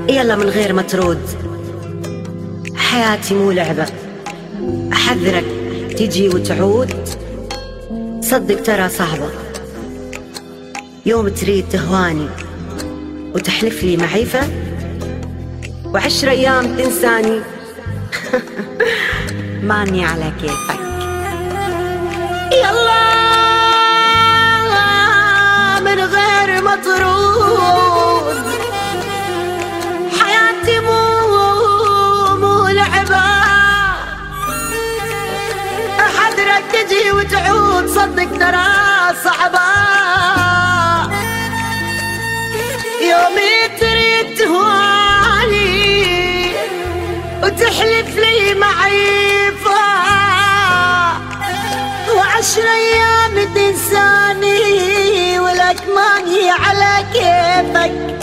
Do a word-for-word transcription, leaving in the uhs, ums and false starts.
يلا من غير ما ترد، حياتي مو لعبة، أحذرك تجي وتعود، صدق ترى صعبة. يوم تريد تهواني وتحلف لي معيفة، وعشر أيام تنساني ماني على كيفك. يلا من غير ما ترد، حياتي مو مو لعبة، أحذرك تجي وتعود، صدق ترى صعبة. يومي تريد تهواني وتحلف لي معيفة، وعشر أيام تنساني، ولك ماني على كيفك.